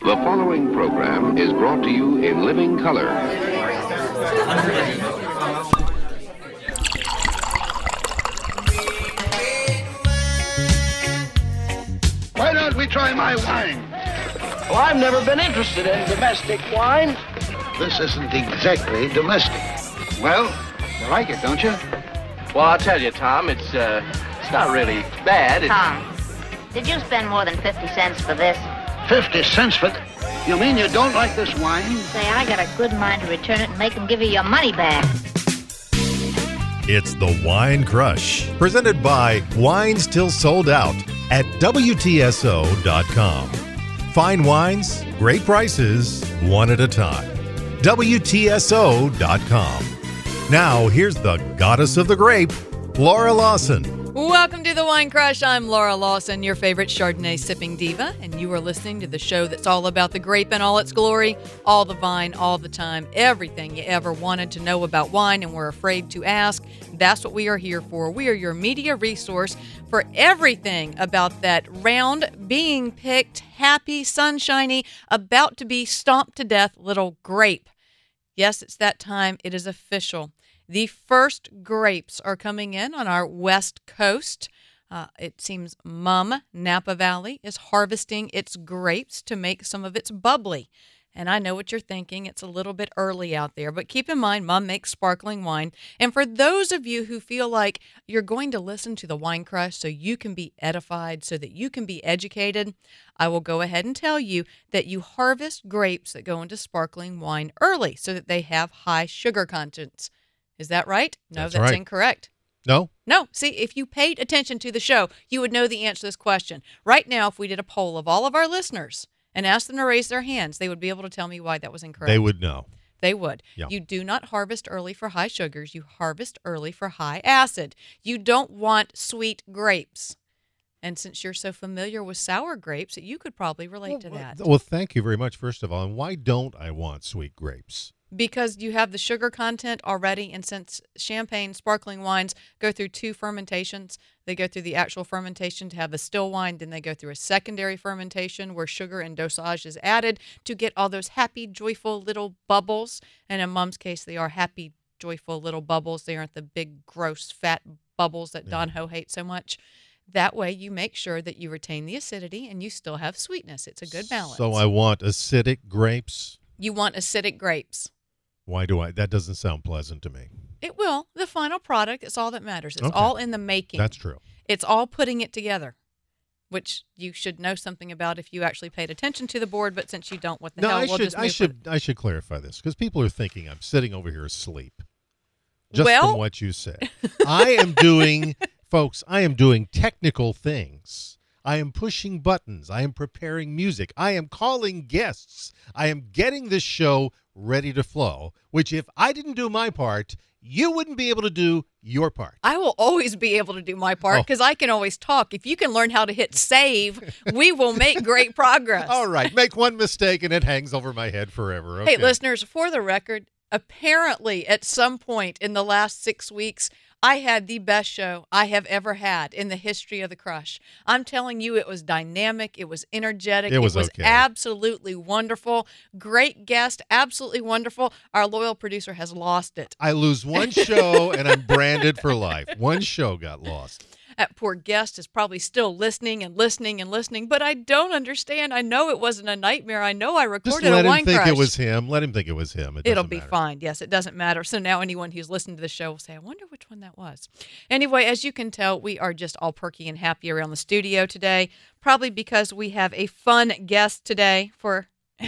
The following program is brought to you in living color. Why don't we try my wine? Well, I've never been interested in domestic wine. This isn't exactly domestic. Well, you like it, don't you? Well, I'll tell you, Tom, it's not really bad. Tom, did you spend more than 50 cents for this? 50 cents for... You mean you don't like this wine? Say, I got a good mind to return it and make them give you your money back. It's the Wine Crush, presented by Wine Still Sold Out at WTSO.com. Fine wines, great prices, one at a time. WTSO.com. Now, here's the goddess of the grape, Laura Lawson. Welcome to the Wine Crush. I'm Laura Lawson, your favorite Chardonnay sipping diva, and you are listening to the show that's all about the grape in all its glory, all the vine, all the time, everything you ever wanted to know about wine and were afraid to ask. That's what we are here for. We are your media resource for everything about that round, being picked, happy, sunshiny, about to be stomped to death little grape. Yes, it's that time. It is official. The first grapes are coming in on our west coast. It seems Mum, Napa Valley, is harvesting its grapes to make some of its bubbly. And I know what you're thinking. It's a little bit early out there. But keep in mind, Mum makes sparkling wine. And for those of you who feel like you're going to listen to the Wine Crush so you can be edified, so that you can be educated, I will go ahead and tell you that you harvest grapes that go into sparkling wine early so that they have high sugar contents. Is that right? No, that's right. Incorrect. No? No. See, if you paid attention to the show, you would know the answer to this question. Right now, if we did a poll of all of our listeners and asked them to raise their hands, they would be able to tell me why that was incorrect. They would know. They would. Yeah. You do not harvest early for high sugars. You harvest early for high acid. You don't want sweet grapes. And since you're so familiar with sour grapes, you could probably relate to that. Well, thank you very much, first of all. And why don't I want sweet grapes? Because you have the sugar content already, and since champagne, sparkling wines go through two fermentations, they go through the actual fermentation to have a still wine, then they go through a secondary fermentation where sugar and dosage is added to get all those happy, joyful little bubbles. And in Mom's case, they are happy, joyful little bubbles. They aren't the big, gross, fat bubbles that Don Ho hates so much. That way, you make sure that you retain the acidity and you still have sweetness. It's a good balance. So I want acidic grapes? You want acidic grapes. Why do I? That doesn't sound pleasant to me. It will. The final product, it's all that matters. It's Okay. all in the making. That's true. It's all putting it together, which you should know something about if you actually paid attention to the board, but since you don't, what the hell, we'll just move with it. I should clarify this because people are thinking I'm sitting over here asleep. Just Well- from what you said. I am doing, folks, I am doing technical things. I am pushing buttons. I am preparing music. I am calling guests. I am getting this show ready to flow, which if I didn't do my part, you wouldn't be able to do your part. I will always be able to do my part because I can always talk. If you can learn how to hit save, we will make great progress. All right. Make one mistake and it hangs over my head forever. Okay. Hey, listeners, for the record, apparently at some point in the last 6 weeks, I had the best show I have ever had in the history of the Crush. I'm telling you, it was dynamic. It was energetic. It was okay. Absolutely wonderful. Great guest. Absolutely wonderful. Our loyal producer has lost it. I lose one show and I'm branded for life. One show got lost. That poor guest is probably still listening and listening and listening, but I don't understand. I know it wasn't a nightmare. I know I recorded Just let a him Wine think Crush. it was him. Let him think it was him. It'll be fine. Yes, it doesn't matter. So now anyone who's listened to the show will say, I wonder which one that was. Anyway, as you can tell, we are just all perky and happy around the studio today, probably because we have a fun guest today for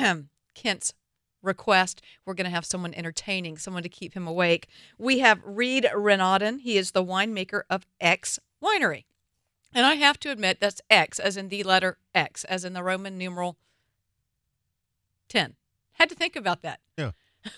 Kent's request. We're going to have someone entertaining, someone to keep him awake. We have Reed Renaudin. He is the winemaker of X Winery. And I have to admit, that's X, as in the letter X, as in the Roman numeral 10. Had to think about that. Yeah.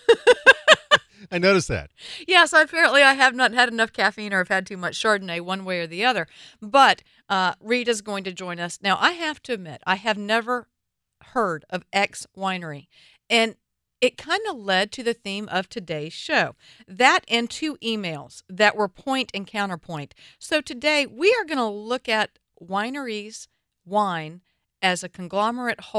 I noticed that. Yeah, so apparently I have not had enough caffeine or have had too much Chardonnay one way or the other. But Rita's going to join us. Now, I have to admit, I have never heard of X Winery. And it kind of led to the theme of today's show. That and 2 emails that were point and counterpoint. So today we are going to look at wineries, wine, as a conglomerate whole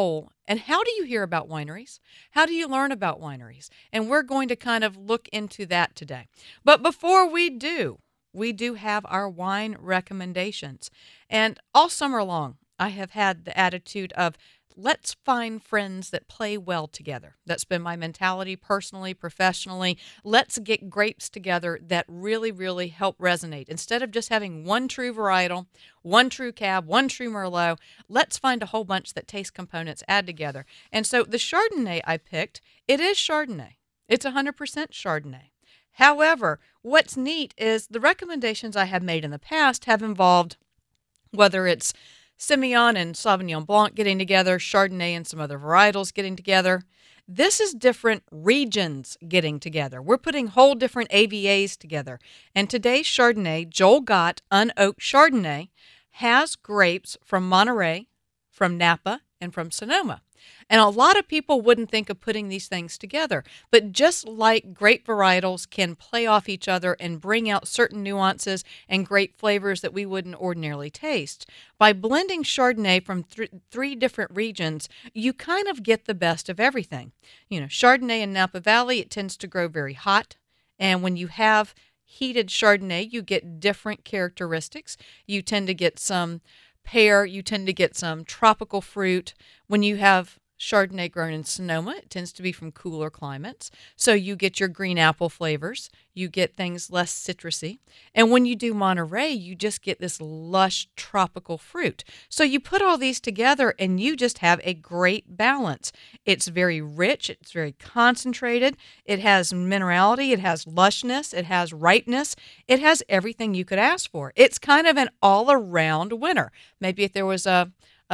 And how do you hear about wineries? How do you learn about wineries? And we're going to kind of look into that today. But before we do have our wine recommendations. And all summer long, I have had the attitude of, let's find friends that play well together. That's been my mentality personally, professionally. Let's get grapes together that really, really help resonate. Instead of just having one true varietal, one true cab, one true Merlot, let's find a whole bunch that taste components add together. And so the Chardonnay I picked, it is Chardonnay. It's 100% Chardonnay. However, what's neat is the recommendations I have made in the past have involved whether it's Semillon and Sauvignon Blanc getting together, Chardonnay and some other varietals getting together. This is different regions getting together. We're putting whole different AVAs together. And today's Chardonnay, Joel Gott Unoaked Chardonnay, has grapes from Monterey, from Napa, and from Sonoma. And a lot of people wouldn't think of putting these things together. But just like grape varietals can play off each other and bring out certain nuances and great flavors that we wouldn't ordinarily taste, by blending Chardonnay from three different regions, you kind of get the best of everything. You know, Chardonnay in Napa Valley, it tends to grow very hot. And when you have heated Chardonnay, you get different characteristics. You tend to get some pear, you tend to get some tropical fruit. When you have Chardonnay grown in Sonoma, it tends to be from cooler climates. So you get your green apple flavors. You get things less citrusy. And when you do Monterey, you just get this lush tropical fruit. So you put all these together and you just have a great balance. It's very rich. It's very concentrated. It has minerality. It has lushness. It has ripeness. It has everything you could ask for. It's kind of an all-around winner. Maybe if there was a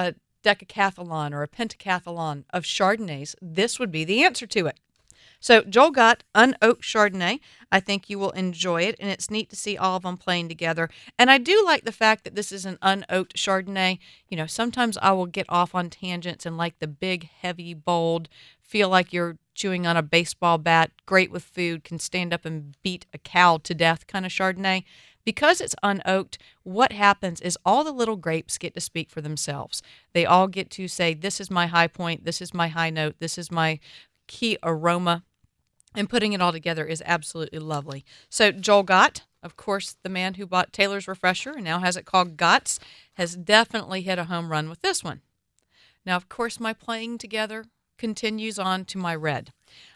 decathlon or a pentathlon of Chardonnays, this would be the answer to it. So Joel Gott Unoaked Chardonnay, I think you will enjoy it, and it's neat to see all of them playing together. And I do like the fact that this is an unoaked Chardonnay. You know, sometimes I will get off on tangents and like the big, heavy, bold, feel like you're chewing on a baseball bat, great with food, can stand up and beat a cow to death kind of Chardonnay. Because it's unoaked, what happens is all the little grapes get to speak for themselves. They all get to say, this is my high point, this is my high note, this is my key aroma. And putting it all together is absolutely lovely. So Joel Gott, of course, the man who bought Taylor's Refresher and now has it called Gott's, has definitely hit a home run with this one. Now, of course, my playing together continues on to my red.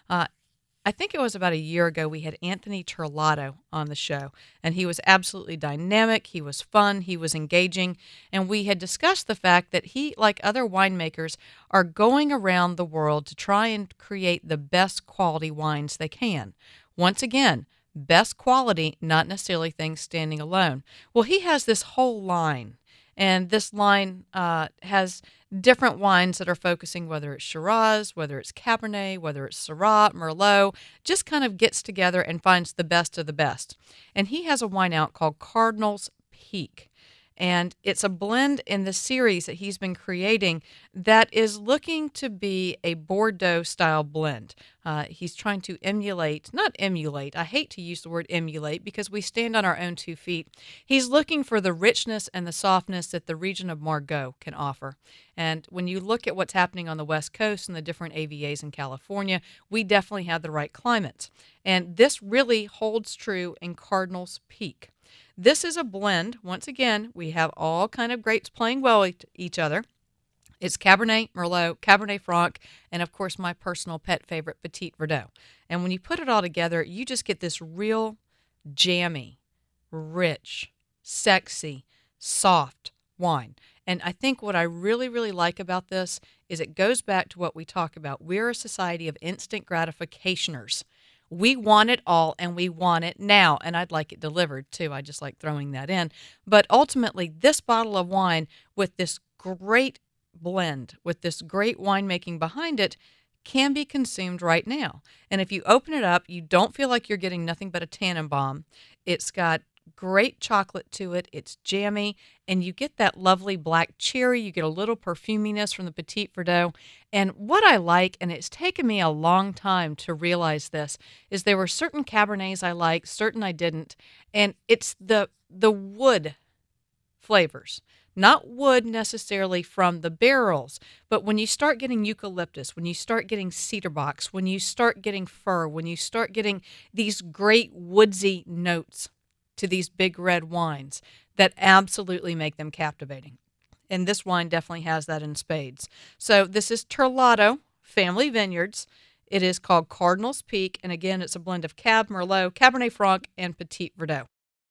I think it was about a year ago we had Anthony Terlato on the show, and he was absolutely dynamic, he was fun, he was engaging, and we had discussed the fact that he, like other winemakers, are going around the world to try and create the best quality wines they can. Once again, best quality, not necessarily things standing alone. Well, he has this whole line, and this line has different wines that are focusing, whether it's Shiraz, whether it's Cabernet, whether it's Syrah, Merlot, just kind of gets together and finds the best of the best. And he has a wine out called Cardinal's Peak. And it's a blend in the series that he's been creating that is looking to be a Bordeaux-style blend. He's trying to not emulate, I hate to use the word emulate because we stand on our own 2 feet. He's looking for the richness and the softness that the region of Margaux can offer. And when you look at what's happening on the West Coast and the different AVAs in California, we definitely have the right climates. And this really holds true in Cardinal's Peak. This is a blend. Once again, we have all kind of grapes playing well with each other. It's Cabernet Merlot, Cabernet Franc, and of course my personal pet favorite, Petit Verdot. And when you put it all together, you just get this real jammy, rich, sexy, soft wine. And I think what I really, really like about this is it goes back to what we talk about. We're a society of instant gratificationers. We want it all, and we want it now, and I'd like it delivered, too. I just like throwing that in. But ultimately, this bottle of wine with this great blend, with this great winemaking behind it, can be consumed right now. And if you open it up, you don't feel like you're getting nothing but a Tannenbaum. It's got great chocolate to it. It's jammy, and you get that lovely black cherry. You get a little perfuminess from the Petit Verdot. And what I like, and it's taken me a long time to realize this, is there were certain Cabernets I liked, certain I didn't, and it's the wood flavors. Not wood necessarily from the barrels, but when you start getting eucalyptus, when you start getting cedar box, when you start getting fir, when you start getting these great woodsy notes to these big red wines that absolutely make them captivating. And this wine definitely has that in spades. So this is Terlato Family Vineyards. It is called Cardinals Peak, and again, it's a blend of Cab Merlot, Cabernet Franc, and Petit Verdot.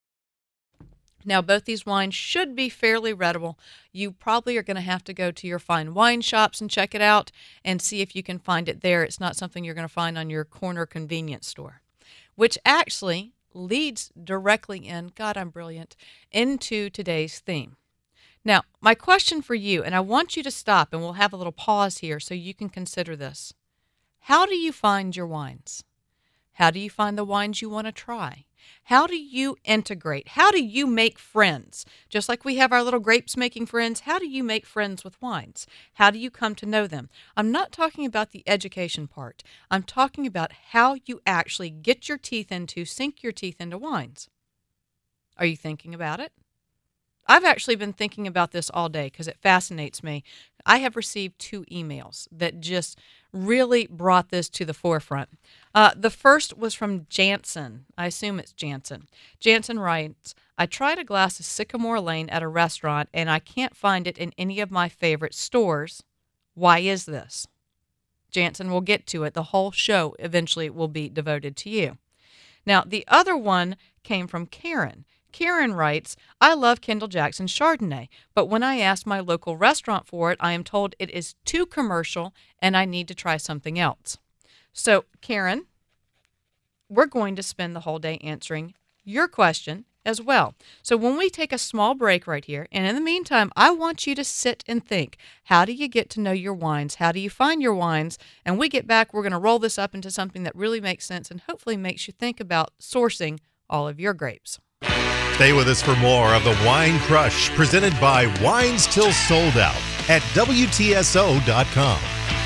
Now, both these wines should be fairly readable. You probably are going to have to go to your fine wine shops and check it out and see if you can find it there. It's not something you're going to find on your corner convenience store, which actually leads directly in, God, I'm brilliant, into today's theme. Now, my question for you, and I want you to stop, and we'll have a little pause here so you can consider this. How do you find your wines? How do you find the wines you want to try? How do you integrate? How do you make friends? Just like we have our little grapes making friends, how do you make friends with wines? How do you come to know them? I'm not talking about the education part. I'm talking about how you actually get your teeth into, sink your teeth into wines. Are you thinking about it? I've actually been thinking about this all day because it fascinates me. I have received 2 emails that just really brought this to the forefront. The first was from Jansen. I assume it's Jansen. Jansen writes, I tried a glass of Sycamore Lane at a restaurant and I can't find it in any of my favorite stores. Why is this? Jansen, we'll get to it. The whole show eventually will be devoted to you. Now, the other one came from Karen. Karen writes, I love Kendall Jackson Chardonnay, but when I ask my local restaurant for it, I am told it is too commercial and I need to try something else. So, Karen, we're going to spend the whole day answering your question as well. So when we take a small break right here, and in the meantime, I want you to sit and think, how do you get to know your wines? How do you find your wines? And we get back, we're going to roll this up into something that really makes sense and hopefully makes you think about sourcing all of your grapes. Stay with us for more of the Wine Crush, presented by Wines Till Sold Out at WTSO.com.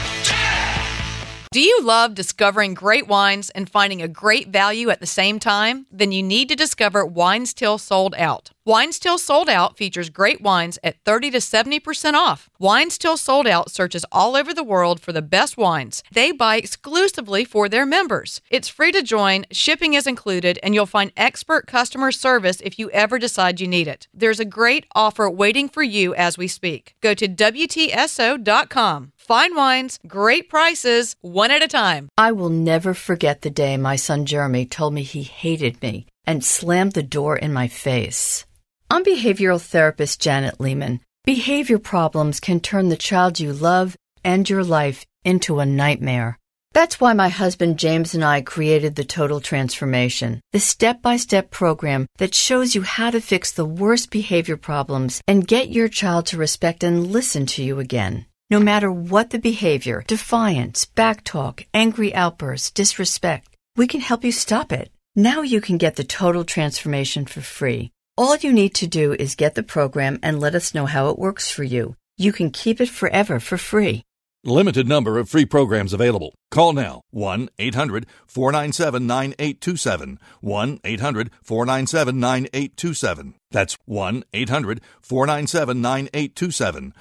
Do you love discovering great wines and finding a great value at the same time? Then you need to discover Wines Till Sold Out. Wines Till Sold Out features great wines at 30 to 70% off. Wines Till Sold Out searches all over the world for the best wines. They buy exclusively for their members. It's free to join, shipping is included, and you'll find expert customer service if you ever decide you need it. There's a great offer waiting for you as we speak. Go to WTSO.com. Fine wines, great prices, one at a time. I will never forget the day my son Jeremy told me he hated me and slammed the door in my face. I'm behavioral therapist Janet Lehman. Behavior problems can turn the child you love and your life into a nightmare. That's why my husband James and I created the Total Transformation, the step-by-step program that shows you how to fix the worst behavior problems and get your child to respect and listen to you again. No matter what the behavior, defiance, backtalk, angry outbursts, disrespect, we can help you stop it. Now you can get the Total Transformation for free. All you need to do is get the program and let us know how it works for you. You can keep it forever for free. Limited number of free programs available. Call now. 1-800-497-9827. 1-800-497-9827. That's 1-800-497-9827.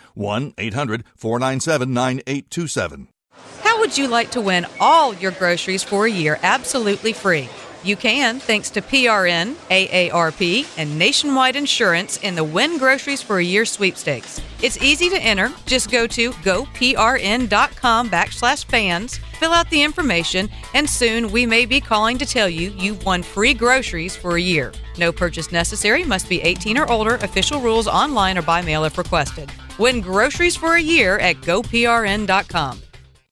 1-800-497-9827. How would you like to win all your groceries for a year absolutely free? You can, thanks to PRN, AARP, and Nationwide Insurance in the Win Groceries for a Year sweepstakes. It's easy to enter. Just go to goprn.com/fans, fill out the information, and soon we may be calling to tell you you've won free groceries for a year. No purchase necessary, must be 18 or older, official rules online or by mail if requested. Win groceries for a year at goprn.com.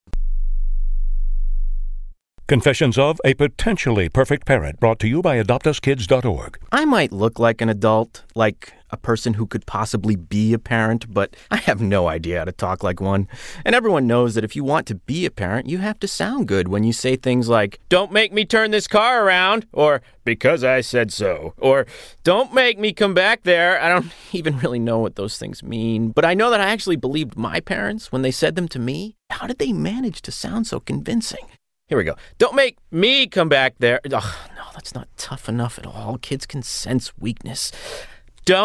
Confessions of a Potentially Perfect Parent, brought to you by AdoptUsKids.org. I might look like an adult, like a person who could possibly be a parent, but I have no idea how to talk like one. And everyone knows that if you want to be a parent, you have to sound good when you say things like, "Don't make me turn this car around," or "because I said so," or "Don't make me come back there." I don't even really know what those things mean, but I know that I actually believed my parents when they said them to me. How did they manage to sound so convincing? Here we go. "Don't make me come back there." Ugh, no, that's not tough enough at all. Kids can sense weakness. "Don't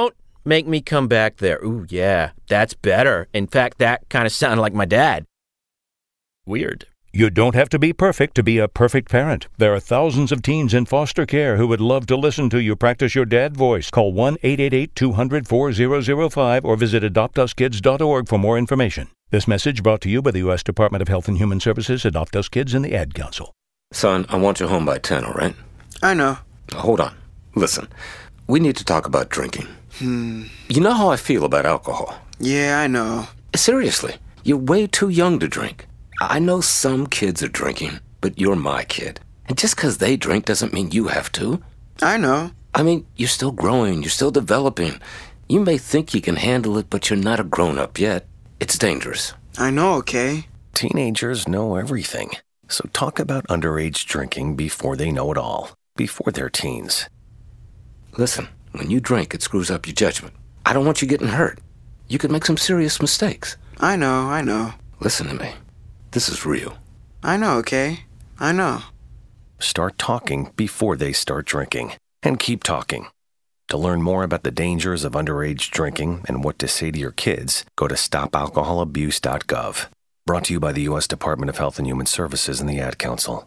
Make me come back there. Ooh, yeah, that's better. In fact, that kind of sounded like my dad. Weird. You don't have to be perfect to be a perfect parent. There are thousands of teens in foster care who would love to listen to you practice your dad voice. Call 1-888-200-4005 or visit adoptuskids.org for more information. This message brought to you by the U.S. Department of Health and Human Services, Adopt Us Kids, and the Ad Council. Son, I want you home by 10, all right? I know. Hold on. Listen, we need to talk about drinking. You know how I feel about alcohol. Yeah, I know. Seriously, you're way too young to drink. I know some kids are drinking, but you're my kid. And just because they drink doesn't mean you have to. I know. I mean, you're still growing, you're still developing. You may think you can handle it, but you're not a grown-up yet. It's dangerous. I know, okay? Teenagers know everything. So talk about underage drinking before they know it all. Before they're teens. Listen, when you drink, it screws up your judgment. I don't want you getting hurt. You could make some serious mistakes. I know. Listen to me. This is real. I know, okay? I know. Start talking before they start drinking. And keep talking. To learn more about the dangers of underage drinking and what to say to your kids, go to stopalcoholabuse.gov. Brought to you by the U.S. Department of Health and Human Services and the Ad Council.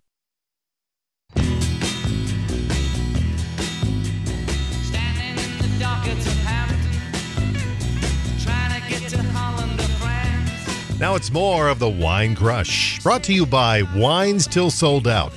Now it's more of the Wine Crush, brought to you by Wines Till Sold Out,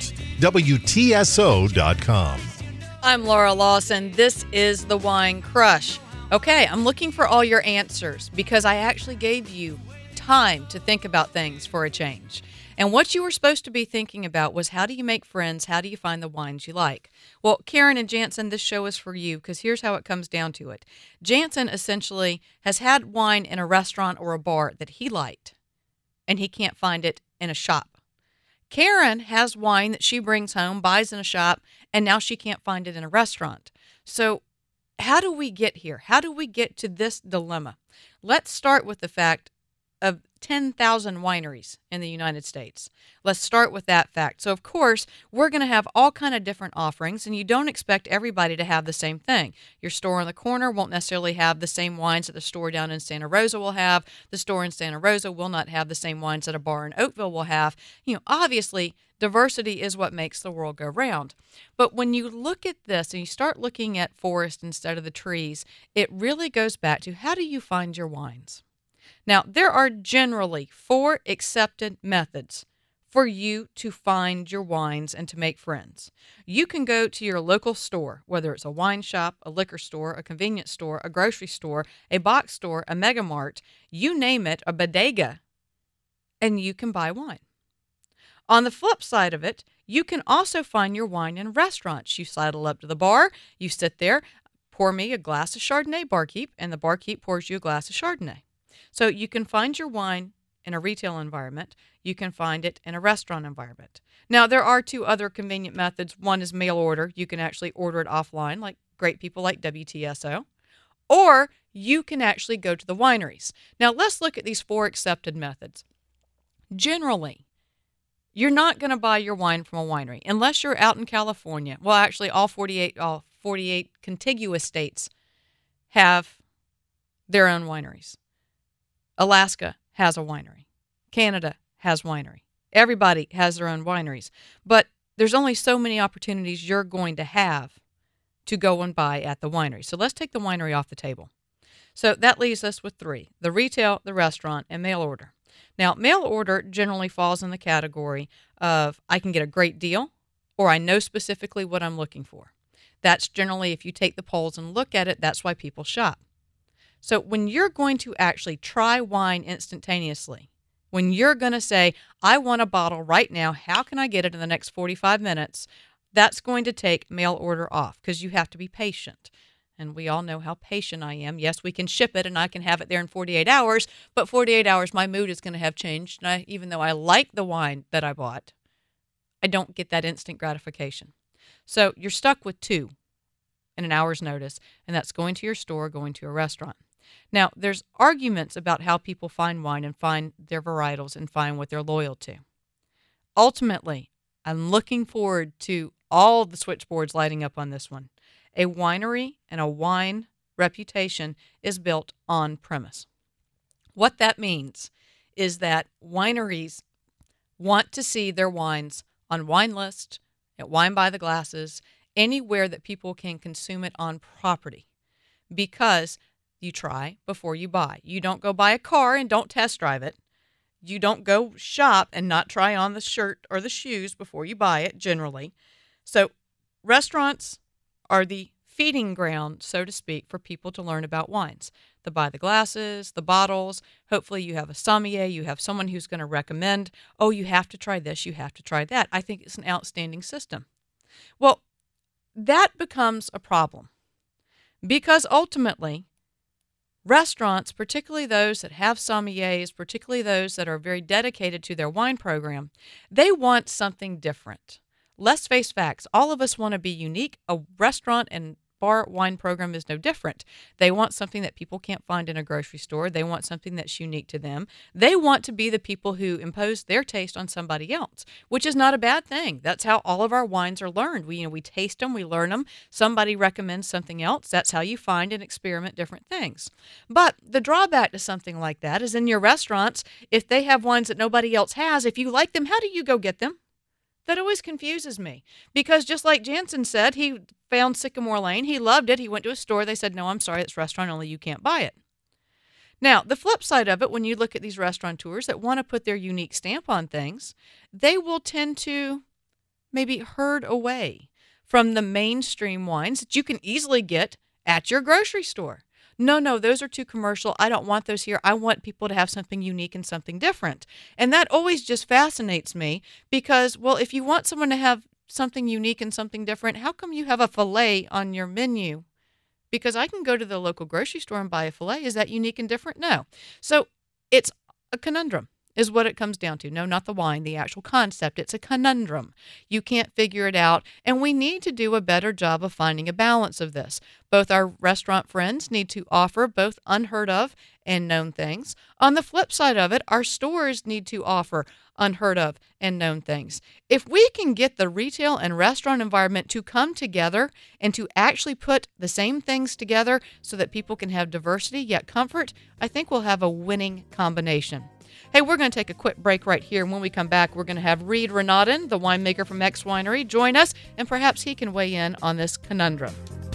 WTSO.com. I'm Laura Lawson. This is the Wine Crush. Okay, I'm looking for all your answers because I actually gave you time to think about things for a change. And what you were supposed to be thinking about was, how do you make friends? How do you find the wines you like? Well, Karen and Jansen, this show is for you, because here's how it comes down to it. Jansen essentially has had wine in a restaurant or a bar that he liked, and he can't find it in a shop. Karen has wine that she brings home, buys in a shop, and now she can't find it in a restaurant. So how do we get here? How do we get to this dilemma? Let's start with the fact of 10,000 wineries in the United States. Let's start with that fact. So, of course, we're going to have all kind of different offerings, and you don't expect everybody to have the same thing. Your store on the corner won't necessarily have the same wines that the store down in Santa Rosa will have. The store in Santa Rosa will not have the same wines that a bar in Oakville will have. Obviously, diversity is what makes the world go round. But when you look at this and you start looking at forest instead of the trees, it really goes back to, how do you find your wines? Now, there are generally 4 accepted methods for you to find your wines and to make friends. You can go to your local store, whether it's a wine shop, a liquor store, a convenience store, a grocery store, a box store, a Mega Mart, you name it, a bodega, and you can buy wine. On the flip side of it, you can also find your wine in restaurants. You sidle up to the bar, you sit there, pour me a glass of Chardonnay, barkeep, and the barkeep pours you a glass of Chardonnay. So you can find your wine in a retail environment. You can find it in a restaurant environment. Now, there are 2 other convenient methods. One is mail order. You can actually order it offline, like great people like WTSO. Or you can actually go to the wineries. Now, let's look at these 4 accepted methods. Generally, you're not going to buy your wine from a winery unless you're out in California. Well, actually, all 48 contiguous states have their own wineries. Alaska has a winery. Canada has winery. Everybody has their own wineries. But there's only so many opportunities you're going to have to go and buy at the winery. So let's take the winery off the table. So that leaves us with 3, the retail, the restaurant, and mail order. Now, mail order generally falls in the category of, I can get a great deal, or I know specifically what I'm looking for. That's generally, if you take the polls and look at it, that's why people shop. So when you're going to actually try wine instantaneously, when you're going to say, I want a bottle right now, how can I get it in the next 45 minutes? That's going to take mail order off, because you have to be patient. And we all know how patient I am. Yes, we can ship it and I can have it there in 48 hours, but 48 hours, my mood is going to have changed. And even though I like the wine that I bought, I don't get that instant gratification. So you're stuck with 2 in an hour's notice, and that's going to your store, going to a restaurant. Now, there's arguments about how people find wine and find their varietals and find what they're loyal to. Ultimately, I'm looking forward to all the switchboards lighting up on this one. A winery and a wine reputation is built on premise. What that means is that wineries want to see their wines on wine lists, at Wine by the Glasses, anywhere that people can consume it on property, because you try before you buy. You don't go buy a car and don't test drive it. You don't go shop and not try on the shirt or the shoes before you buy it, generally. So restaurants are the feeding ground, so to speak, for people to learn about wines. They buy the glasses, the bottles. Hopefully you have a sommelier. You have someone who's going to recommend, oh, you have to try this, you have to try that. I think it's an outstanding system. Well, that becomes a problem because ultimately restaurants, particularly those that have sommeliers, particularly those that are very dedicated to their wine program, they want something different. Let's face facts. All of us want to be unique. A restaurant and bar wine program is no different. They want something that people can't find in a grocery store. They want something that's unique to them. They want to be the people who impose their taste on somebody else, which is not a bad thing. That's how all of our wines are learned. We taste them, we learn them. Somebody recommends something else. That's how you find and experiment different things. But the drawback to something like that is in your restaurants, if they have wines that nobody else has, if you like them, how do you go get them? That always confuses me because just like Jansen said, he found Sycamore Lane. He loved it. He went to a store. They said, no, I'm sorry, it's restaurant only. You can't buy it. Now, the flip side of it, when you look at these restaurateurs that want to put their unique stamp on things, they will tend to maybe herd away from the mainstream wines that you can easily get at your grocery store. No, those are too commercial. I don't want those here. I want people to have something unique and something different. And that always just fascinates me because, well, if you want someone to have something unique and something different, how come you have a filet on your menu? Because I can go to the local grocery store and buy a filet. Is that unique and different? No. So it's a conundrum is what it comes down to. No, not the wine, the actual concept. It's a conundrum. You can't figure it out, and we need to do a better job of finding a balance of this. Both our restaurant friends need to offer both unheard of and known things. On the flip side of it, our stores need to offer unheard of and known things. If we can get the retail and restaurant environment to come together and to actually put the same things together so that people can have diversity yet comfort, I think we'll have a winning combination. Hey, we're going to take a quick break right here. And when we come back, we're going to have Reed Renaudin, the winemaker from X Winery, join us, and perhaps he can weigh in on this conundrum.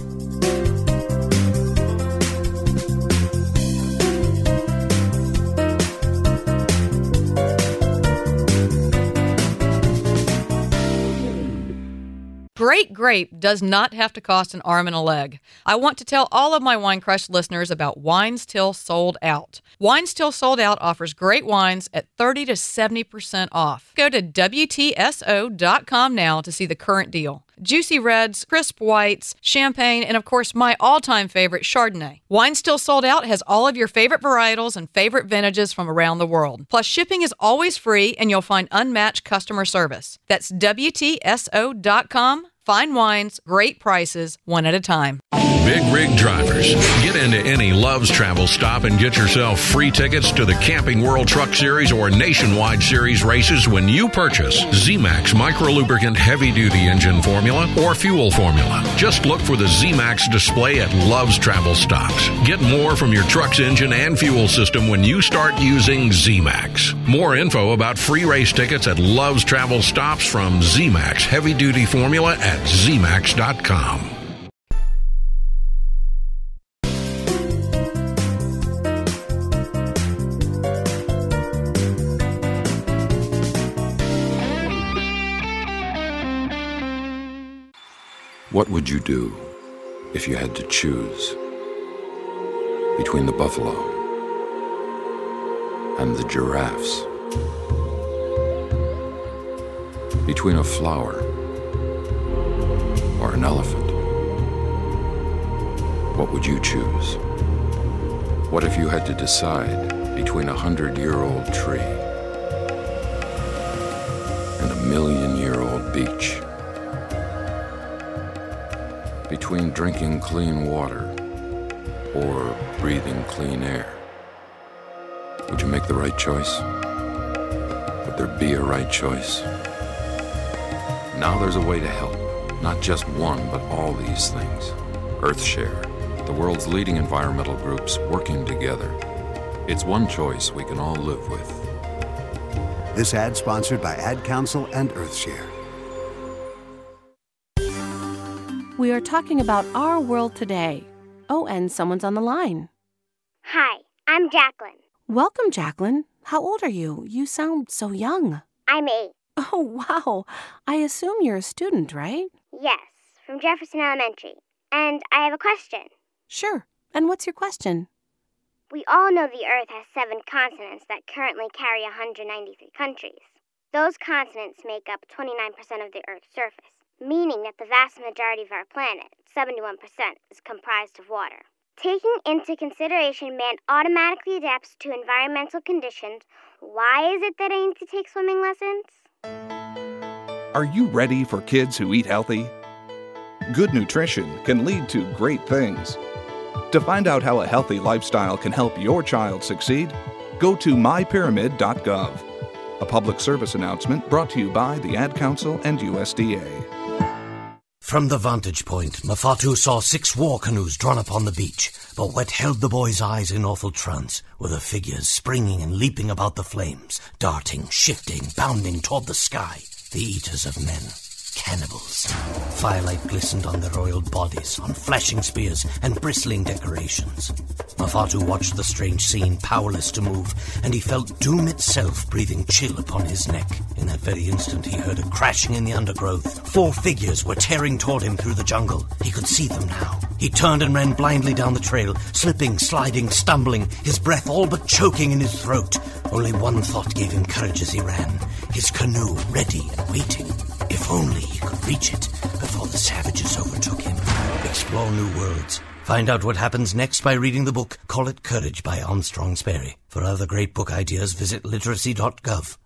Great grape does not have to cost an arm and a leg. I want to tell all of my Wine Crush listeners about Wines Till Sold Out. Wines Till Sold Out offers great wines at 30 to 70% off. Go to WTSO.com now to see the current deal. Juicy reds, crisp whites, champagne, and of course my all-time favorite, Chardonnay. Wines Till Sold Out has all of your favorite varietals and favorite vintages from around the world. Plus shipping is always free and you'll find unmatched customer service. That's WTSO.com. Fine wines, great prices, one at a time. Big rig drivers, get into any Love's Travel stop and get yourself free tickets to the Camping World Truck Series or Nationwide Series races when you purchase Z-Max Micro Lubricant Heavy Duty Engine Formula or Fuel Formula. Just look for the Z-Max display at Love's Travel stops. Get more from your truck's engine and fuel system when you start using Z-Max. More info about free race tickets at Love's Travel stops from Z-Max Heavy Duty Formula at zmax.com. What would you do if you had to choose between the buffalo and the giraffes? Between a flower or an elephant? What would you choose? What if you had to decide between a 100-year-old tree and a 1,000,000-year-old beach? Between drinking clean water or breathing clean air? Would you make the right choice? Would there be a right choice? Now there's a way to help. Not just one, but all these things. EarthShare. the world's leading environmental groups working together. It's one choice we can all live with. This ad sponsored by Ad Council and Earthshare. We are talking about our world today. Oh, and someone's on the line. Hi, I'm Jacqueline. Welcome, Jacqueline. How old are you? You sound so young. I'm 8. Oh, wow. I assume you're a student, right? Yes, from Jefferson Elementary. And I have a question. Sure. And what's your question? We all know the Earth has 7 continents that currently carry 193 countries. Those continents make up 29% of the Earth's surface, meaning that the vast majority of our planet, 71%, is comprised of water. Taking into consideration man automatically adapts to environmental conditions, why is it that I need to take swimming lessons? Are you ready for kids who eat healthy? Good nutrition can lead to great things. To find out how a healthy lifestyle can help your child succeed, go to mypyramid.gov. A public service announcement brought to you by the Ad Council and USDA. From the vantage point, Mafatu saw 6 war canoes drawn up on the beach, but what held the boy's eyes in awful trance were the figures springing and leaping about the flames, darting, shifting, bounding toward the sky. The eaters of men. Cannibals. Firelight glistened on their oiled bodies, on flashing spears and bristling decorations. Mafatu watched the strange scene, powerless to move, and he felt doom itself breathing chill upon his neck. In that very instant, he heard a crashing in the undergrowth. 4 figures were tearing toward him through the jungle. He could see them now. He turned and ran blindly down the trail, slipping, sliding, stumbling, his breath all but choking in his throat. Only one thought gave him courage as he ran. His canoe ready and waiting. If only he could reach it before the savages overtook him. Explore new worlds. Find out what happens next by reading the book Call It Courage by Armstrong Sperry. For other great book ideas, visit literacy.gov.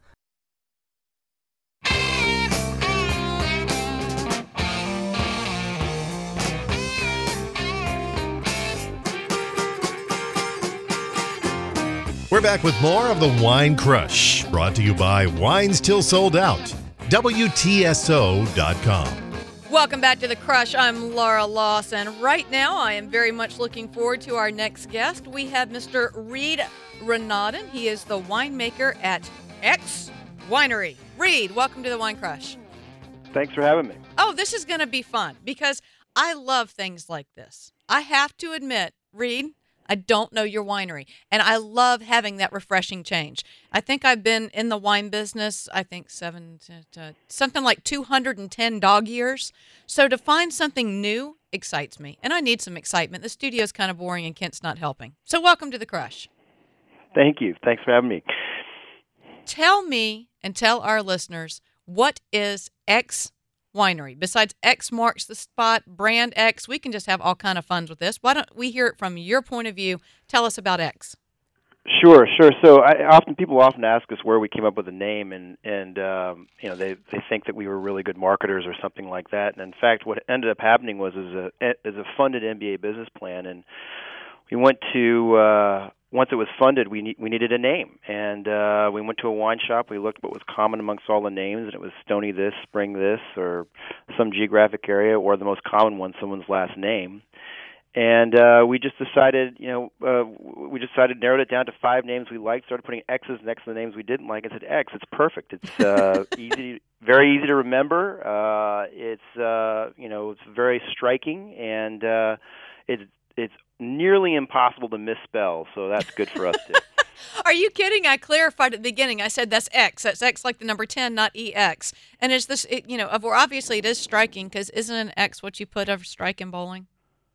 We're back with more of the Wine Crush, brought to you by Wines Till Sold Out. WTSO.com. Welcome back to The Crush. I'm Laura Lawson. Right now, I am very much looking forward to our next guest. We have Mr. Reed Renaudin. He is the winemaker at X Winery. Reed, welcome to The Wine Crush. Thanks for having me. Oh, this is going to be fun because I love things like this. I have to admit, Reed, I don't know your winery, and I love having that refreshing change. I think I've been in the wine business, something like 210 dog years. So to find something new excites me, and I need some excitement. The studio's kind of boring, and Kent's not helping. So welcome to The Crush. Thank you. Thanks for having me. Tell me and tell our listeners, what is X Winery? Besides X marks the spot, brand X, we can just have all kind of fun with this. Why don't we hear it from your point of view? Tell us about X. Sure. So people often ask us where we came up with the name, and they think that we were really good marketers or something like that. And in fact, what ended up happening was as a funded MBA business plan, and we went to once it was funded, we needed a name, and we went to a wine shop. We looked what was common amongst all the names, and it was Stony this, Spring this, or some geographic area, or the most common one, someone's last name. And we just decided, narrowed it down to 5 names we liked, started putting X's next to the names we didn't like, and said X. It's perfect. It's very easy to remember. It's very striking, and it's nearly impossible to misspell, so that's good for us too. Are you kidding? I clarified at the beginning. I said that's X. That's X like the number 10, not EX. And is this, obviously it is striking, because isn't an X what you put over strike in bowling?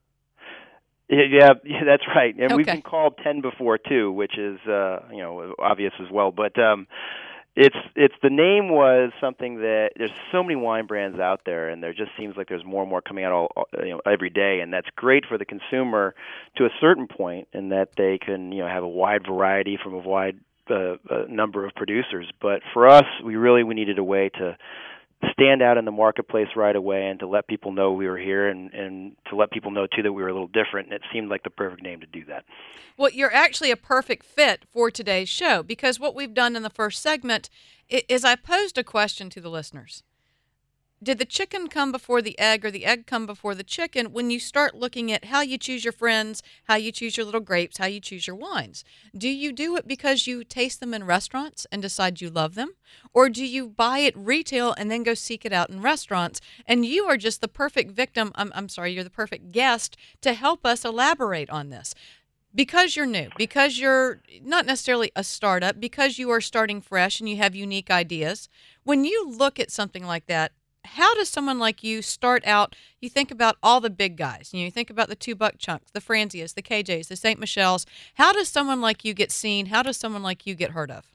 Yeah, that's right. And okay. We've been called 10 before too, which is obvious as well. But it's the name was something that there's so many wine brands out there, and there just seems like there's more and more coming out every day, and that's great for the consumer to a certain point, in that they can have a wide variety from a wide number of producers. But for us, we needed a way to stand out in the marketplace right away, and to let people know we were here, and to let people know too that we were a little different, and it seemed like the perfect name to do that. Well, you're actually a perfect fit for today's show, because what we've done in the first segment is I posed a question to the listeners. did the chicken come before the egg or the egg come before the chicken when you start looking at how you choose your friends, how you choose your little grapes, how you choose your wines? Do you do it because you taste them in restaurants and decide you love them? Or do you buy it retail and then go seek it out in restaurants? And you are just the perfect victim, you're the perfect guest to help us elaborate on this. Because you're new, because you're not necessarily a startup, because you are starting fresh and you have unique ideas, when you look at something like that, how does someone like you start out? You think about all the big guys. You think about the $2 chunks, the Franzias, the KJs, the St. Michelle's. How does someone like you get seen? How does someone like you get heard of?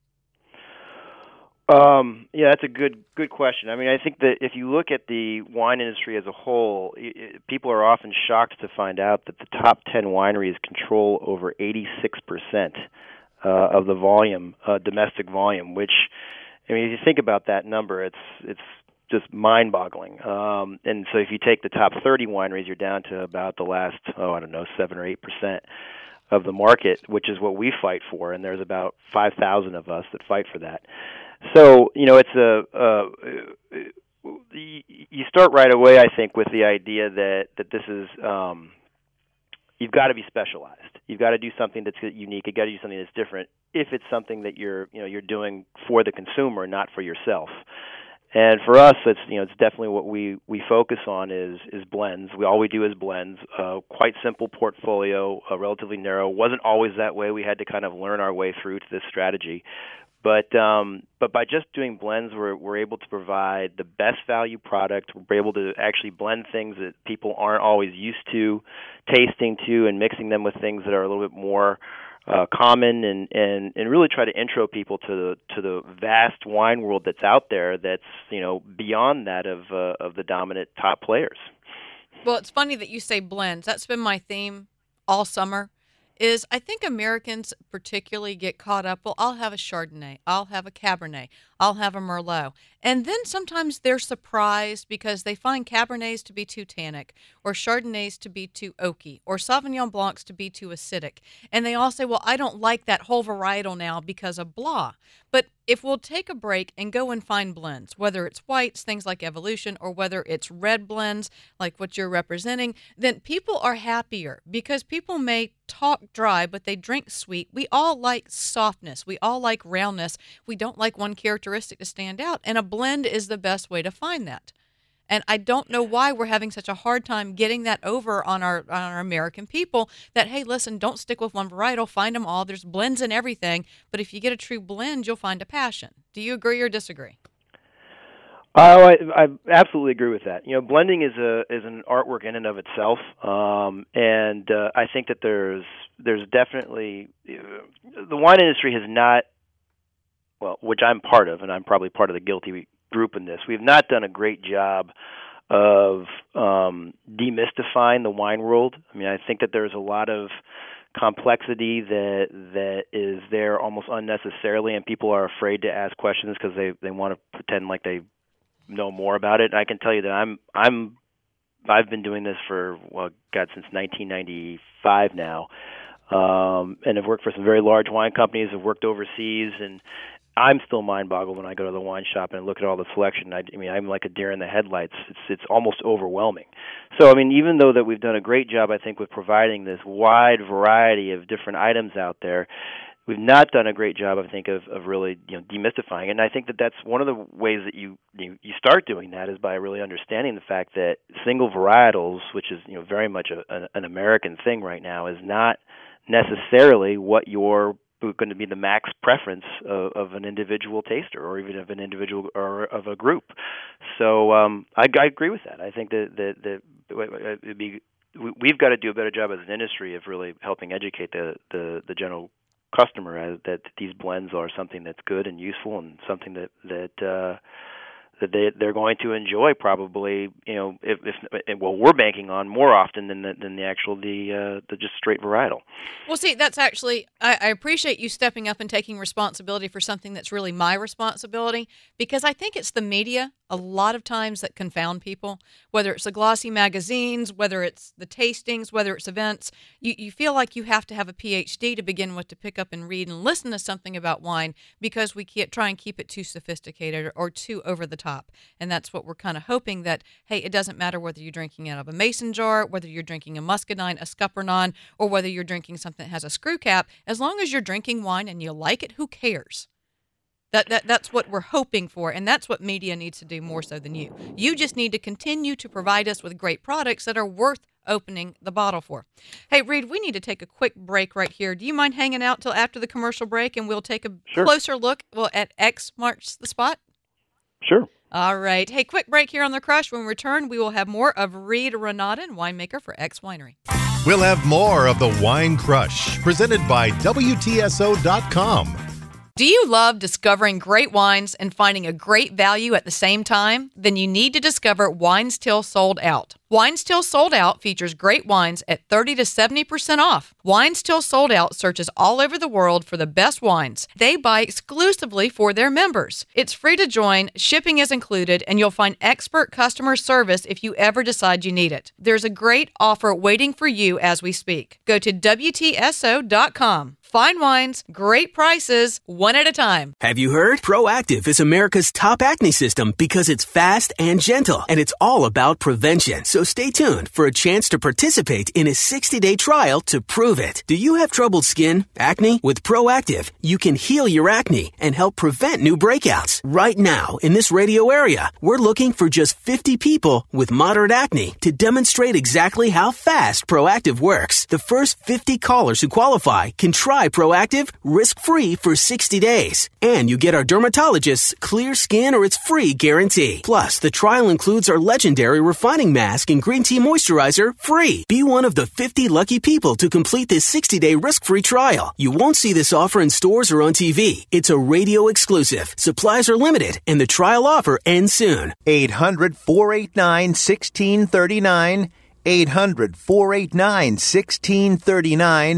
Yeah, that's a good question. I mean, I think that if you look at the wine industry as a whole, people are often shocked to find out that the top 10 wineries control over 86% of the volume, domestic volume. Which, I mean, if you think about that number, it's just mind-boggling. And so if you take the top 30 wineries, you're down to about the last, 7 or 8% of the market, which is what we fight for, and there's about 5,000 of us that fight for that. So, it's you start right away, I think, with the idea that this is, you've got to be specialized. You've got to do something that's unique. You've got to do something that's different if it's something that you're doing for the consumer, not for yourself. And for us, it's definitely what we focus on is blends. All we do is blends. Quite simple portfolio, relatively narrow. Wasn't always that way. We had to kind of learn our way through to this strategy. But by just doing blends, we're able to provide the best value product. We're able to actually blend things that people aren't always used to tasting to, and mixing them with things that are a little bit more common, and really try to intro people to the vast wine world that's out there, that's beyond that of the dominant top players. Well, it's funny that you say blends. That's been my theme all summer. Is I think Americans particularly get caught up, well, I'll have a Chardonnay, I'll have a Cabernet, I'll have a Merlot. And then sometimes they're surprised because they find Cabernets to be too tannic, or Chardonnays to be too oaky, or Sauvignon Blancs to be too acidic. And they all say, well, I don't like that whole varietal now because of blah. But if we'll take a break and go and find blends, whether it's whites, things like Evolution, or whether it's red blends like what you're representing, then people are happier because people may talk dry, but they drink sweet. We all like softness. We all like roundness. We don't like one characteristic to stand out, and a blend is the best way to find that. And I don't know why we're having such a hard time getting that over on our American people, that, hey, listen, don't stick with one varietal, find them all. There's blends in everything, but if you get a true blend, you'll find a passion. Do you agree or disagree? I absolutely agree with that. Blending is an artwork in and of itself, and I think that there's definitely the wine industry has not, well, which I'm part of, and I'm probably part of the guilty group in this. We've not done a great job of demystifying the wine world. I mean, I think that there's a lot of complexity that is there almost unnecessarily, and people are afraid to ask questions because they want to pretend like they know more about it. And I can tell you that I've been doing this for since 1995 now, and I've worked for some very large wine companies. I've worked overseas, and I'm still mind-boggled when I go to the wine shop and look at all the selection. I mean, I'm like a deer in the headlights. It's almost overwhelming. So, I mean, even though that we've done a great job, I think, with providing this wide variety of different items out there, we've not done a great job, I think, of really demystifying it. And I think that that's one of the ways that you start doing that is by really understanding the fact that single varietals, which is very much an American thing right now, is not necessarily what you're going to be the max preference of an individual taster, or even of an individual or of a group. So I agree with that. I think that we've got to do a better job as an industry of really helping educate the general customer that these blends are something that's good and useful, and something that they're going to enjoy probably, if we're banking on more often than the just straight varietal. Well, see, that's actually, I appreciate you stepping up and taking responsibility for something that's really my responsibility, because I think it's the media a lot of times that confound people, whether it's the glossy magazines, whether it's the tastings, whether it's events. You feel like you have to have a PhD to begin with to pick up and read and listen to something about wine, because we can't try and keep it too sophisticated or too over the top. top. And that's what we're kind of hoping that, hey, it doesn't matter whether you're drinking out of a mason jar, whether you're drinking a muscadine, a scuppernong, or whether you're drinking something that has a screw cap. As long as you're drinking wine and you like it, who cares? That's what we're hoping for, and that's what media needs to do more so than you. You just need to continue to provide us with great products that are worth opening the bottle for. Hey, Reed, we need to take a quick break right here. Do you mind hanging out till after the commercial break, and we'll take a closer look at X Marks the Spot? Sure. All right. Hey, quick break here on The Crush. When we return, we will have more of Reed Renaudin, winemaker for X Winery. We'll have more of the Wine Crush, presented by WTSO.com. Do you love discovering great wines and finding a great value at the same time? Then you need to discover Wines Till Sold Out. Wines Till Sold Out features great wines at 30 to 70% off. Wines Till Sold Out searches all over the world for the best wines. They buy exclusively for their members. It's free to join, shipping is included, and you'll find expert customer service if you ever decide you need it. There's a great offer waiting for you as we speak. Go to WTSO.com. Fine wines, great prices, one at a time. Have you heard? Proactiv is America's top acne system because it's fast and gentle, and it's all about prevention. So stay tuned for a chance to participate in a 60-day trial to prove it. Do you have troubled skin, acne? With Proactiv, you can heal your acne and help prevent new breakouts. Right now, in this radio area, we're looking for just 50 people with moderate acne to demonstrate exactly how fast Proactiv works. The first 50 callers who qualify can try Proactiv risk-free for 60 days. And you get our dermatologist's clear skin or it's free guarantee. Plus, the trial includes our legendary refining mask and green tea moisturizer free. Be one of the 50 lucky people to complete this 60-day risk-free trial. You won't see this offer in stores or on TV. It's a radio exclusive. Supplies are limited and the trial offer ends soon. 800-489-1639. 800-489-1639.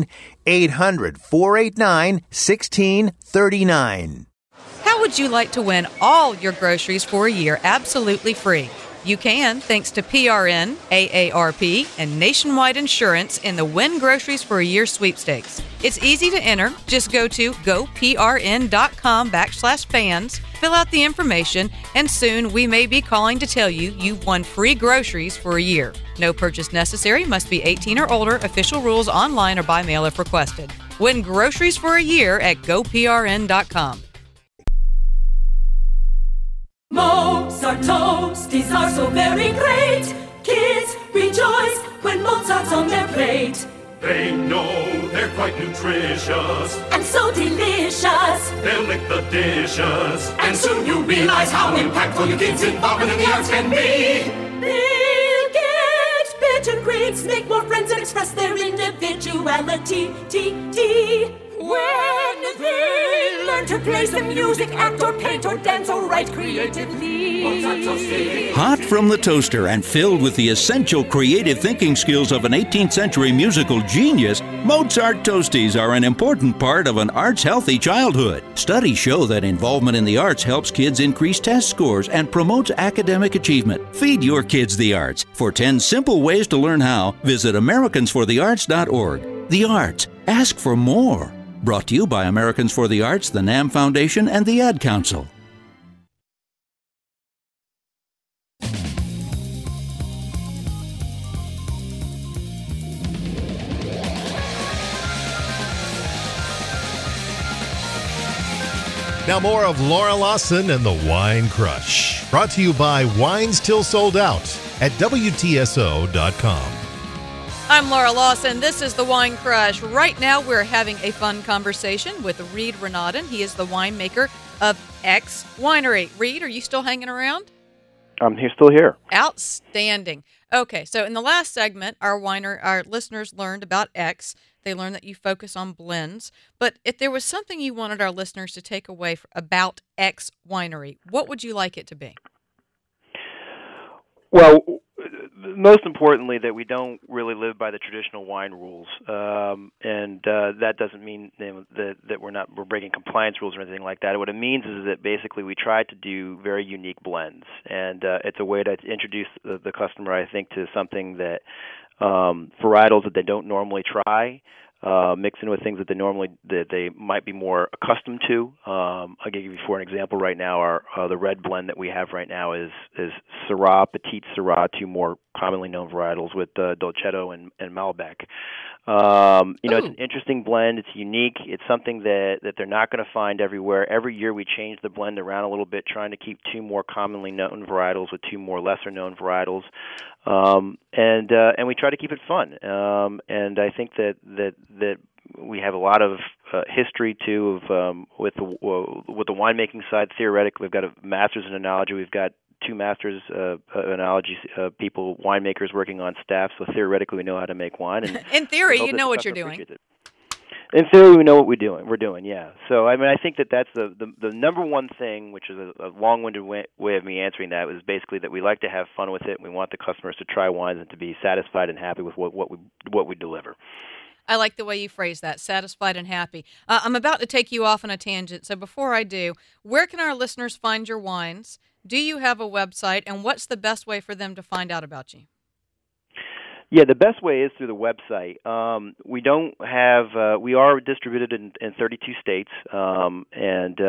800-489-1639. How would you like to win all your groceries for a year absolutely free? You can, thanks to PRN, AARP, and Nationwide Insurance in the Win Groceries for a Year sweepstakes. It's easy to enter. Just go to goprn.com/fans, fill out the information, and soon we may be calling to tell you you've won free groceries for a year. No purchase necessary, must be 18 or older, official rules online or by mail if requested. Win groceries for a year at goprn.com. Mozart toasties are so very great. Kids rejoice when Mozart's on their plate. They know they're quite nutritious and so delicious. They'll lick the dishes, and soon you'll realize how impactful your kids' involvement in the arts can be. They'll get better grades, make more friends, and express their individuality. When they learn to play some music, act or paint or dance or write creatively. Hot from the toaster and filled with the essential creative thinking skills of an 18th century musical genius, Mozart Toasties are an important part of an arts-healthy childhood. Studies show that involvement in the arts helps kids increase test scores and promotes academic achievement. Feed your kids the arts. For 10 simple ways to learn how, visit AmericansForTheArts.org. The arts. Ask for more. Brought to you by Americans for the Arts, the NAM Foundation, and the Ad Council. Now more of Laura Lawson and the Wine Crush. Brought to you by Wines Till Sold Out at WTSO.com. I'm Laura Lawson. This is the Wine Crush. Right now we're having a fun conversation with Reed Renaudin. He is the winemaker of X Winery. Reed, are you still hanging around? I'm still here. Outstanding. Okay, so in the last segment, our listeners learned about X. They learned that you focus on blends. But if there was something you wanted our listeners to take away about X Winery, what would you like it to be? Well, most importantly, that we don't really live by the traditional wine rules, and that doesn't mean that we're breaking compliance rules or anything like that. What it means is that basically we try to do very unique blends, and it's a way to introduce the customer, I think, to something that varietals that they don't normally try, mixed in with things that they might be more accustomed to. I'll give you for an example. Right now, the red blend that we have right now is Syrah, Petite Syrah, two more commonly known varietals with Dolcetto and Malbec. It's an interesting blend. It's unique. It's something that they're not going to find everywhere. Every year we change the blend around a little bit, trying to keep two more commonly known varietals with two more lesser known varietals, and we try to keep it fun. And I think that we have a lot of history too with the winemaking side. Theoretically, we've got a master's in enology. We've got two masters enology people, winemakers working on staff. So theoretically, we know how to make wine. And in theory, you know what you're doing. In theory, we know what we're doing, yeah. So, I mean, I think that's the number one thing, which is a long-winded way of me answering that, is basically that we like to have fun with it, and we want the customers to try wines and to be satisfied and happy with what we deliver. I like the way you phrase that, satisfied and happy. I'm about to take you off on a tangent, so before I do, where can our listeners find your wines? Do you have a website, and what's the best way for them to find out about you? Yeah, the best way is through the website. We are distributed in 32 states, and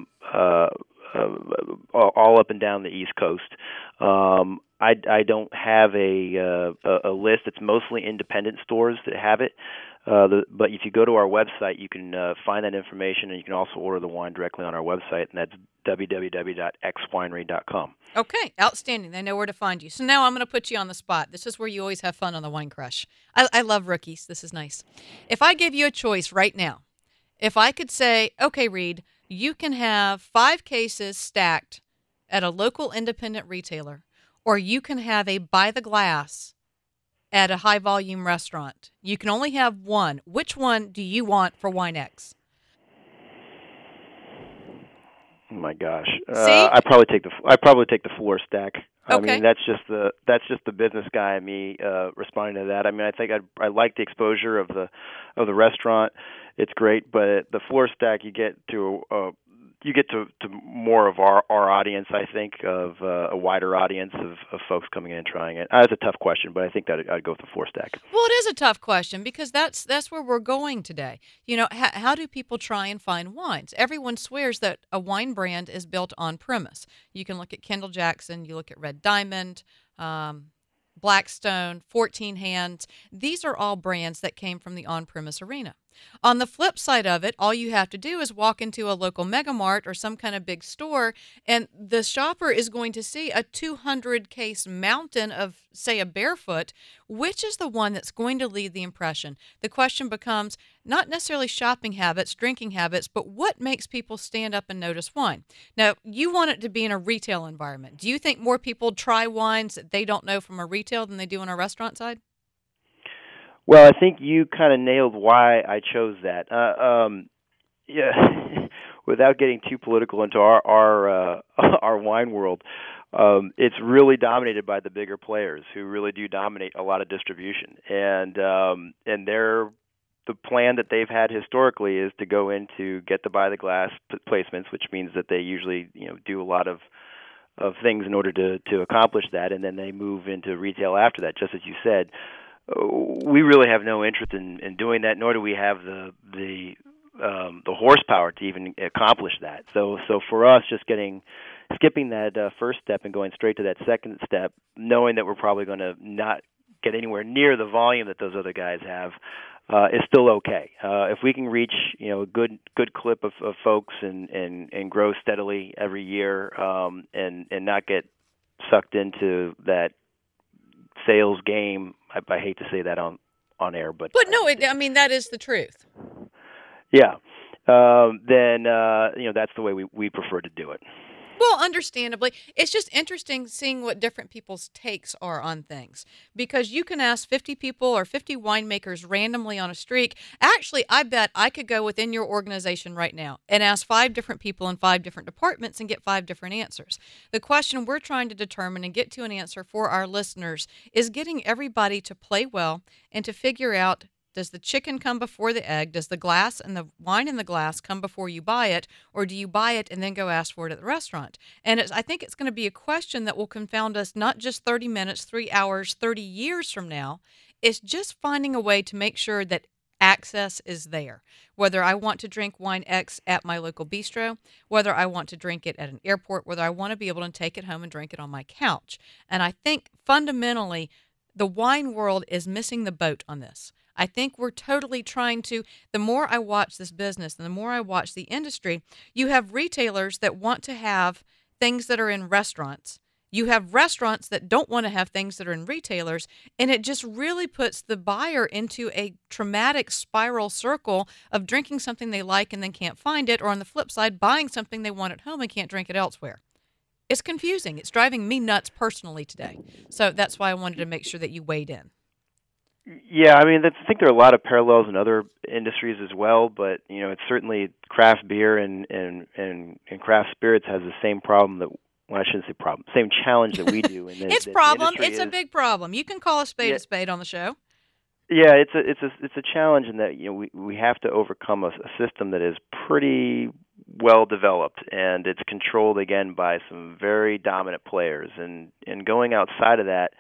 all up and down the East Coast. I don't have a list. It's mostly independent stores that have it. But if you go to our website, you can find that information, and you can also order the wine directly on our website, and that's www.xwinery.com. Okay, outstanding. They know where to find you. So now I'm going to put you on the spot. This is where you always have fun on the Wine Crush. I love rookies. This is nice. If I gave you a choice right now, if I could say, okay, Reed, you can have 5 cases stacked at a local independent retailer, or you can have a by the glass at a high-volume restaurant. You can only have one. Which one do you want for WineX? Oh my gosh, I probably take the floor stack. Okay. I mean, that's just the business guy in me responding to that. I mean, I think I like the exposure of the restaurant. It's great, but the floor stack you get to more of our audience, I think, of a wider audience of folks coming in and trying it. That's a tough question, but I think that I'd go with the floor stack. Well, it is a tough question because that's where we're going today. You know, how do people try and find wines? Everyone swears that a wine brand is built on premise. You can look at Kendall Jackson, you look at Red Diamond, Blackstone, 14 Hands. These are all brands that came from the on-premise arena. On the flip side of it, all you have to do is walk into a local Megamart or some kind of big store, and the shopper is going to see a 200-case mountain of, say, a Barefoot. Which is the one that's going to leave the impression? The question becomes not necessarily shopping habits, drinking habits, but what makes people stand up and notice wine? Now, you want it to be in a retail environment. Do you think more people try wines that they don't know from a retail than they do on a restaurant side? Well, I think you kind of nailed why I chose that. Yeah, without getting too political into our wine world, it's really dominated by the bigger players who really do dominate a lot of distribution, and the plan that they've had historically is to go into get the by the glass placements, which means that they usually do a lot of things in order to accomplish that, and then they move into retail after that, just as you said. We really have no interest in doing that, nor do we have the horsepower to even accomplish that. So for us, just skipping that first step and going straight to that second step, knowing that we're probably going to not get anywhere near the volume that those other guys have, is still okay. If we can reach a good clip of folks and grow steadily every year, and not get sucked into that sales game. I hate to say that on air, but no, that is the truth. Yeah, then that's the way we prefer to do it. Well, understandably, it's just interesting seeing what different people's takes are on things, because you can ask 50 people or 50 winemakers randomly on a streak. Actually, I bet I could go within your organization right now and ask 5 different people in 5 different departments and get 5 different answers. The question we're trying to determine and get to an answer for our listeners is getting everybody to play well and to figure out, does the chicken come before the egg? Does the glass and the wine in the glass come before you buy it? Or do you buy it and then go ask for it at the restaurant? And I think it's going to be a question that will confound us not just 30 minutes, 3 hours, 30 years from now. It's just finding a way to make sure that access is there. Whether I want to drink wine X at my local bistro, whether I want to drink it at an airport, whether I want to be able to take it home and drink it on my couch. And I think fundamentally the wine world is missing the boat on this. I think we're totally trying to, the more I watch this business and the more I watch the industry, you have retailers that want to have things that are in restaurants. You have restaurants that don't want to have things that are in retailers, and it just really puts the buyer into a traumatic spiral circle of drinking something they like and then can't find it, or on the flip side, buying something they want at home and can't drink it elsewhere. It's confusing. It's driving me nuts personally today. So that's why I wanted to make sure that you weighed in. Yeah, I mean, I think there are a lot of parallels in other industries as well, but it's certainly craft beer and craft spirits has the same problem that. Well, I shouldn't say problem. Same challenge that we do. And it's problem. It's a big problem. You can call a spade on the show. Yeah, it's a challenge in that we have to overcome a system that is pretty well developed, and it's controlled again by some very dominant players. And going outside of that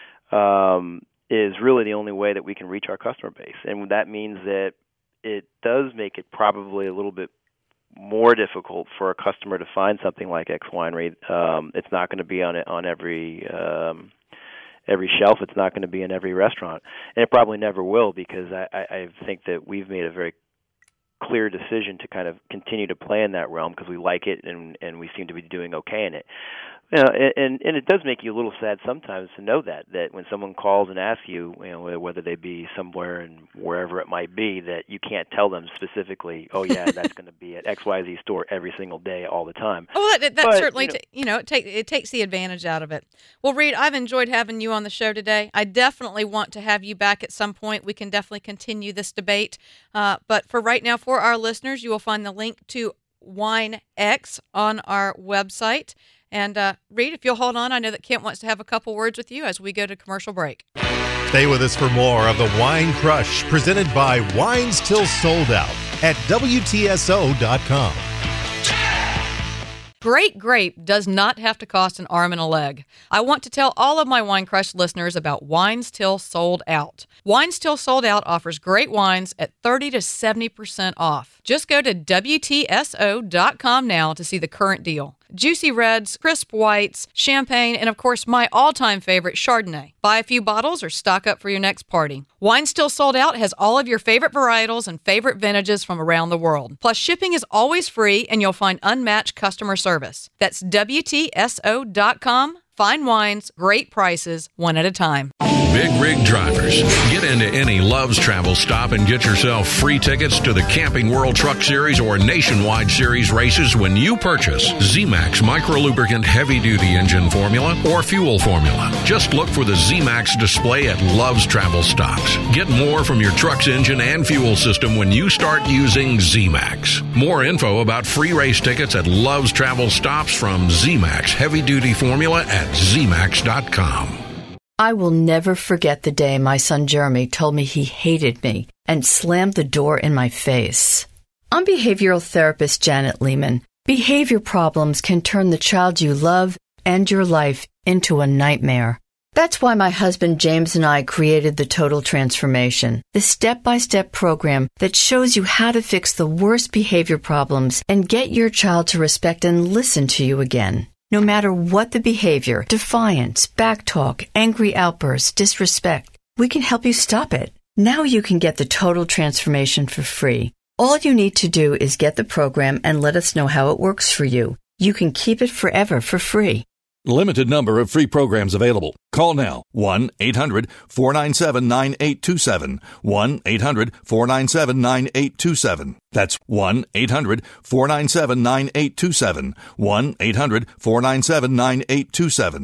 is really the only way that we can reach our customer base. And that means that it does make it probably a little bit more difficult for a customer to find something like X Winery. It's not going to be on every shelf. It's not going to be in every restaurant, and it probably never will, because I think that we've made a very clear decision to kind of continue to play in that realm because we like it and we seem to be doing okay in it. And it does make you a little sad sometimes to know that when someone calls and asks you, whether they be somewhere and wherever it might be, that you can't tell them specifically, oh yeah, that's going to be at XYZ store every single day, all the time. Oh, that certainly, it takes the advantage out of it. Well, Reed, I've enjoyed having you on the show today. I definitely want to have you back at some point. We can definitely continue this debate. But for right now, for our listeners, you will find the link to Wine X on our website. And Reed, if you'll hold on, I know that Kent wants to have a couple words with you as we go to commercial break. Stay with us for more of the Wine Crush, presented by Wines Till Sold Out at WTSO.com. Great grape does not have to cost an arm and a leg. I want to tell all of my Wine Crush listeners about Wines Till Sold Out. Wines Till Sold Out offers great wines at 30 to 70% off. Just go to WTSO.com now to see the current deal. Juicy reds, crisp whites, champagne, and of course my all-time favorite, Chardonnay. Buy a few bottles or stock up for your next party. Wine Still Sold Out has all of your favorite varietals and favorite vintages from around the world. Plus, shipping is always free, and you'll find unmatched customer service. That's WTSO.com. Fine wines, great prices, one at a time. Big rig drivers, get into any Love's Travel stop and get yourself free tickets to the Camping World Truck Series or Nationwide Series races when you purchase Z-Max Micro Lubricant Heavy Duty Engine Formula or Fuel Formula. Just look for the Z-Max display at Love's Travel stops. Get more from your truck's engine and fuel system when you start using Z-Max. More info about free race tickets at Love's Travel stops from Z-Max Heavy Duty Formula at ZMax.com. I will never forget the day my son Jeremy told me he hated me and slammed the door in my face. I'm behavioral therapist Janet Lehman. Behavior problems can turn the child you love and your life into a nightmare. That's why my husband James and I created the Total Transformation, the step-by-step program that shows you how to fix the worst behavior problems and get your child to respect and listen to you again. No matter what the behavior, defiance, backtalk, angry outbursts, disrespect, we can help you stop it. Now you can get the Total Transformation for free. All you need to do is get the program and let us know how it works for you. You can keep it forever for free. Limited number of free programs available. Call now. 1-800-497-9827. 1-800-497-9827. That's 1-800-497-9827. 1-800-497-9827.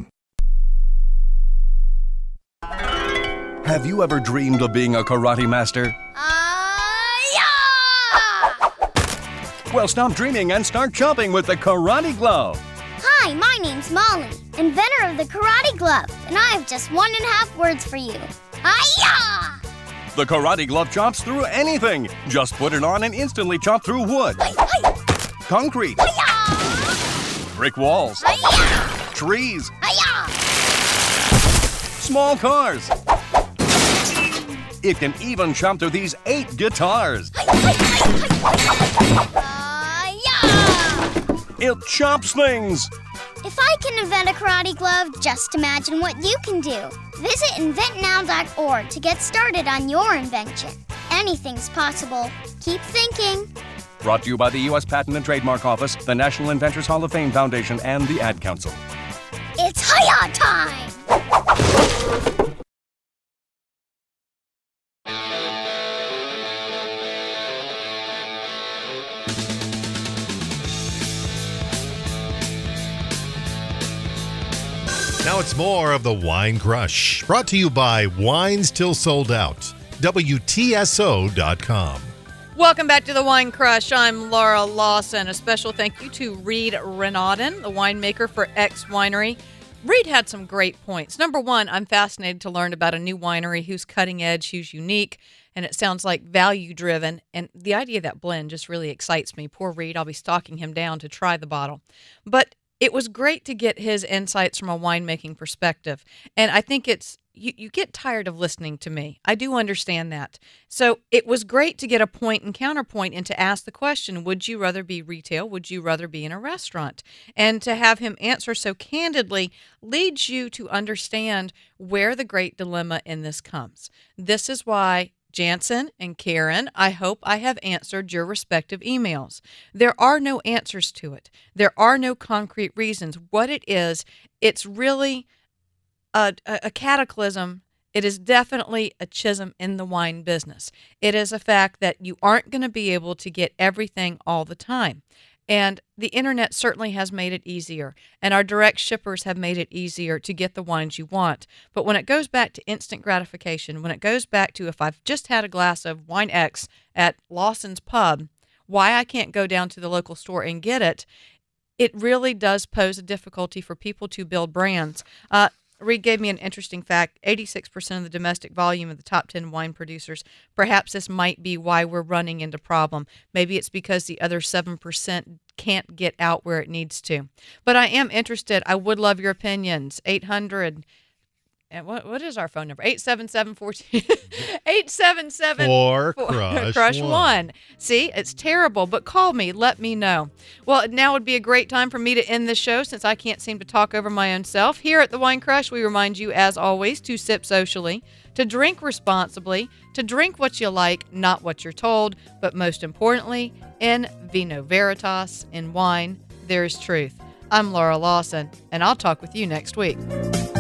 Have you ever dreamed of being a karate master? Yeah! Well, stop dreaming and start chomping with the Karate Glove. Hi, my name's Molly, inventor of the Karate Glove, and I have just 1.5 words for you. Hi-ya! The Karate Glove chomps through anything. Just put it on and instantly chomp through wood, concrete, brick walls, trees, small cars, It can even chomp through these 8 guitars. It chomps things. If I can invent a karate glove, just imagine what you can do. Visit inventnow.org to get started on your invention. Anything's possible. Keep thinking. Brought to you by the U.S. Patent and Trademark Office, the National Inventors Hall of Fame Foundation, and the Ad Council. It's Hiya time! Now it's more of the Wine Crush, brought to you by Wines Till Sold Out, WTSO.com. Welcome back to the Wine Crush. I'm Laura Lawson. A special thank you to Reed Renaudin, the winemaker for X Winery. Reed had some great points. Number one, I'm fascinated to learn about a new winery who's cutting edge, who's unique, and it sounds like value driven. And the idea of that blend just really excites me. Poor Reed, I'll be stalking him down to try the bottle. But it was great to get his insights from a winemaking perspective. And I think it's, you get tired of listening to me. I do understand that. So it was great to get a point and counterpoint and to ask the question, would you rather be retail? Would you rather be in a restaurant? And to have him answer so candidly leads you to understand where the great dilemma in this comes. This is why Jansen and Karen, I hope I have answered your respective emails. There are no answers to it. There are no concrete reasons. What it is, it's really a cataclysm. It is definitely a schism in the wine business. It is a fact that you aren't going to be able to get everything all the time. And the internet certainly has made it easier, and our direct shippers have made it easier to get the wines you want. But when it goes back to instant gratification, when it goes back to if I've just had a glass of wine X at Lawson's Pub, why I can't go down to the local store and get it, it really does pose a difficulty for people to build brands. Reed gave me an interesting fact, 86% of the domestic volume of the top 10 wine producers. Perhaps this might be why we're running into problem. Maybe it's because the other 7% can't get out where it needs to. But I am interested. I would love your opinions. 800, and what is our phone number? 877-4 See, it's terrible, but call me. Let me know. Well, now would be a great time for me to end the show since I can't seem to talk over my own self. Here at the Wine Crush, we remind you, as always, to sip socially, to drink responsibly, to drink what you like, not what you're told, but most importantly, in vino veritas, in wine, there is truth. I'm Laura Lawson, and I'll talk with you next week.